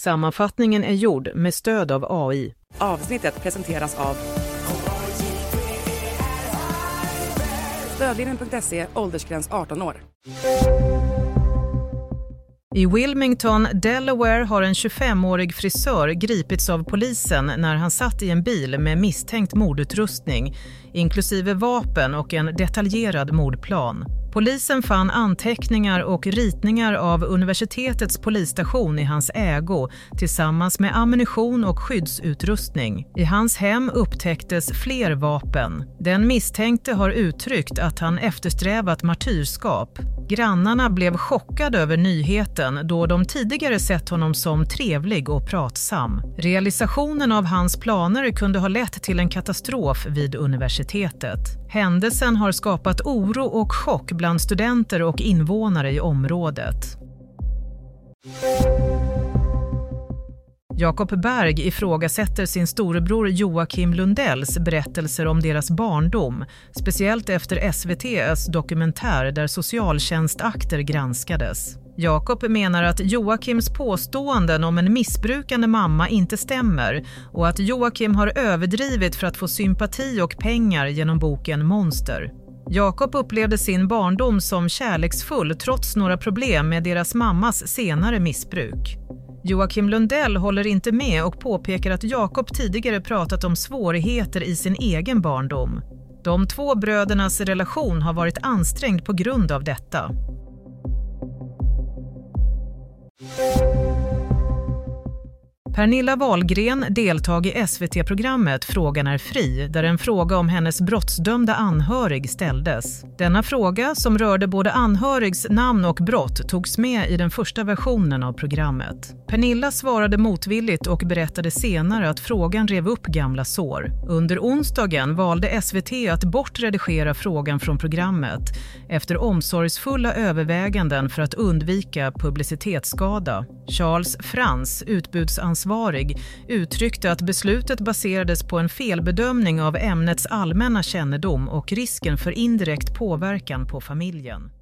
Sammanfattningen är gjord med stöd av AI. Avsnittet presenteras av Stödlinjen.se, åldersgräns 18 år. I Wilmington, Delaware har en 25-årig frisör gripits av polisen när han satt i en bil med misstänkt mordutrustning, inklusive vapen och en detaljerad mordplan. Polisen fann anteckningar och ritningar av universitetets polisstation i hans ägo tillsammans med ammunition och skyddsutrustning. I hans hem upptäcktes fler vapen. Den misstänkte har uttryckt att han eftersträvat martyrskap. Grannarna blev chockade över nyheten då de tidigare sett honom som trevlig och pratsam. Realisationen av hans planer kunde ha lett till en katastrof vid universitetet. Händelsen har skapat oro och chock bland studenter och invånare i området. Jacob Berg ifrågasätter sin storebror Joakim Lundells berättelser om deras barndom, speciellt efter SVT:s dokumentär där socialtjänstakter granskades. Jacob menar att Joakims påståenden om en missbrukande mamma inte stämmer och att Joakim har överdrivit för att få sympati och pengar genom boken Monster. Jacob upplevde sin barndom som kärleksfull trots några problem med deras mammas senare missbruk. Joakim Lundell håller inte med och påpekar att Jacob tidigare pratat om svårigheter i sin egen barndom. De två brödernas relation har varit ansträngd på grund av detta. Pernilla Wahlgren deltog i SVT-programmet Frågan är fri, där en fråga om hennes brottsdömda anhörig ställdes. Denna fråga, som rörde både anhörigs namn och brott, togs med i den första versionen av programmet. Pernilla svarade motvilligt och berättade senare att frågan rev upp gamla sår. Under onsdagen valde SVT att bortredigera frågan från programmet efter omsorgsfulla överväganden för att undvika publicitetsskada. Charles Frans, utbudsansvarig, uttryckte att beslutet baserades på en felbedömning av ämnets allmänna kännedom och risken för indirekt påverkan på familjen.